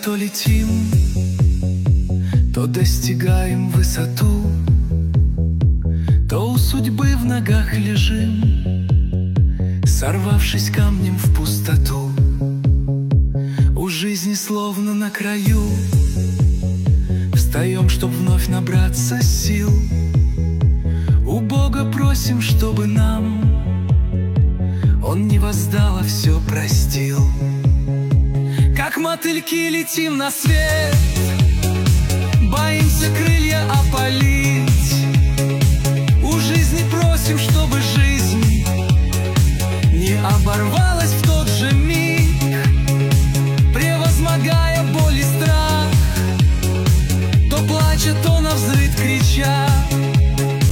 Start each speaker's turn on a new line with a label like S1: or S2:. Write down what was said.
S1: то летим, то достигаем высоту, то у судьбы в ногах лежим, сорвавшись камнем в пустоту. У жизни словно на краю, встаем, чтоб вновь набраться сил. У Бога просим, чтобы нам Он не воздал, а все простил. Как мотыльки летим на свет, боимся крылья опалить,